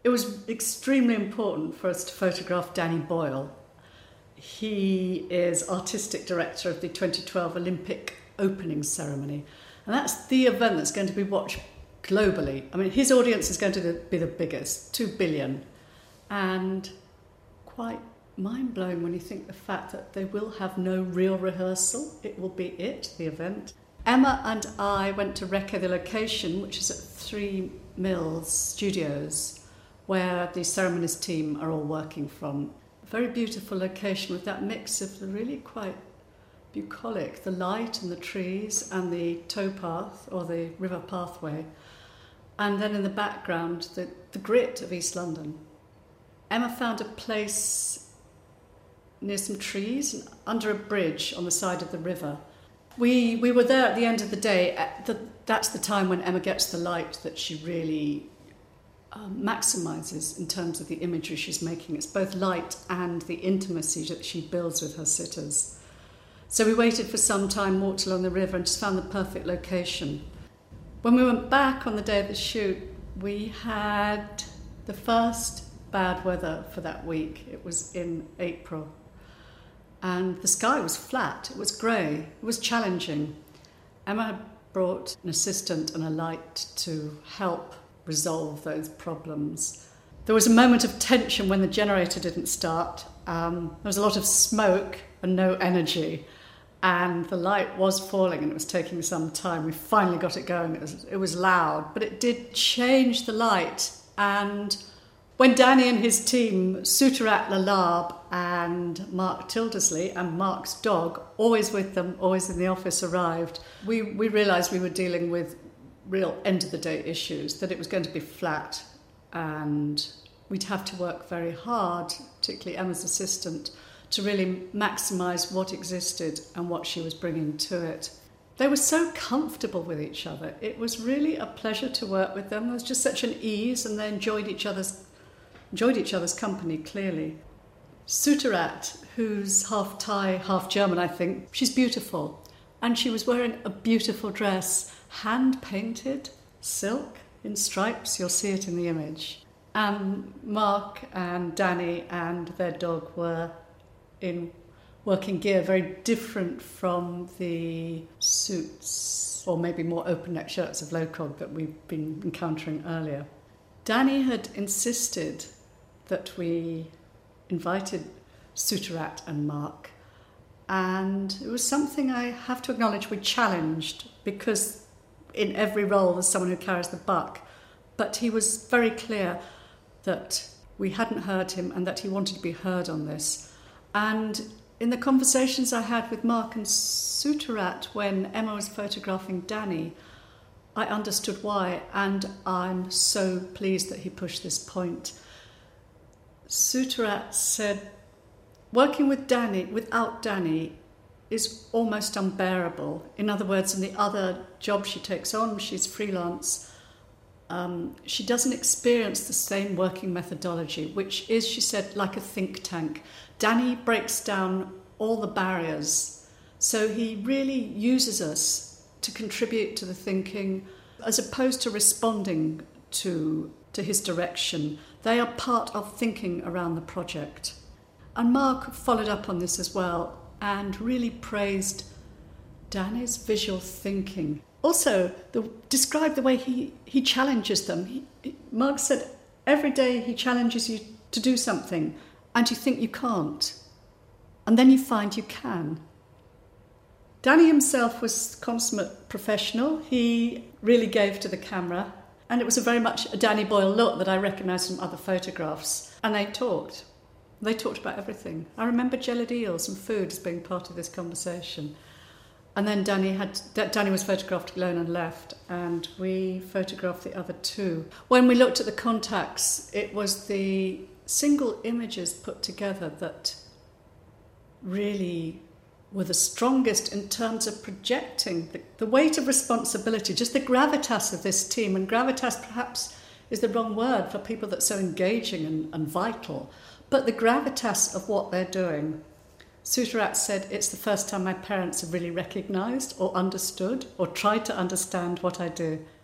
It was extremely important for us to photograph Danny Boyle. He is artistic director of the 2012 Olympic opening ceremony. And that's the event that's going to be watched globally. I mean, his audience is going to be the biggest, 2 billion. And quite mind-blowing when you think the fact that they will have no real rehearsal. It will be the event. Emma and I went to Recce, the location, which is at 3 Mills Studios, where the ceremonies team are all working from. A very beautiful location with that mix of the really quite bucolic, the light and the trees and the towpath or the river pathway, and then in the background the grit of East London. Emma found a place near some trees and under a bridge on the side of the river. We were there at the end of the day. That's the time when Emma gets the light that she really maximises in terms of the imagery she's making. It's both light and the intimacy that she builds with her sitters. So we waited for some time, walked along the river and just found the perfect location. When we went back on the day of the shoot, we had the first bad weather for that week. It was in April. And the sky was flat, it was grey, it was challenging. Emma had brought an assistant and a light to help resolve those problems. There was a moment of tension when the generator didn't start. There was a lot of smoke and no energy, and the light was falling and it was taking some time. We finally got it going. It was loud, but it did change the light. And when Danny and his team, Suturat Lalab and Mark Tildesley and Mark's dog, always with them, always in the office, arrived, we realised we were dealing with real end-of-the-day issues, that it was going to be flat and we'd have to work very hard, particularly Emma's assistant, to really maximise what existed and what she was bringing to it. They were so comfortable with each other. It was really a pleasure to work with them. There was just such an ease, and they enjoyed each other's company, clearly. Suturat, who's half Thai, half German, I think, she's beautiful. And she was wearing a beautiful dress, hand-painted, silk, in stripes. You'll see it in the image. And Mark and Danny and their dog were in working gear, very different from the suits, or maybe more open-neck shirts of low-cog that we've been encountering earlier. Danny had insisted that we invited Suturat and Mark, and it was something I have to acknowledge we challenged, because in every role there's someone who carries the buck, but he was very clear that we hadn't heard him and that he wanted to be heard on this. And in the conversations I had with Mark and Suturat when Emma was photographing Danny, I understood why, and I'm so pleased that he pushed this point. Suturat said, working with Danny, without Danny, is almost unbearable. In other words, in the other job she takes on, she's freelance, she doesn't experience the same working methodology, which is, she said, like a think tank. Danny breaks down all the barriers, so he really uses us to contribute to the thinking, as opposed to responding to his direction. They are part of thinking around the project. And Mark followed up on this as well and really praised Danny's visual thinking. Also, described the way he challenges them. Mark said every day he challenges you to do something and you think you can't, and then you find you can. Danny himself was consummate professional. He really gave to the camera, and it was very much a Danny Boyle look that I recognised from other photographs. And they talked. They talked about everything. I remember jellied eels and food as being part of this conversation. And then Danny was photographed alone and left, and we photographed the other two. When we looked at the contacts, it was the single images put together that really were the strongest in terms of projecting the weight of responsibility, just the gravitas of this team. And gravitas perhaps is the wrong word for people that's so engaging and vital, but the gravitas of what they're doing. Suturat said, it's the first time my parents have really recognised or understood or tried to understand what I do.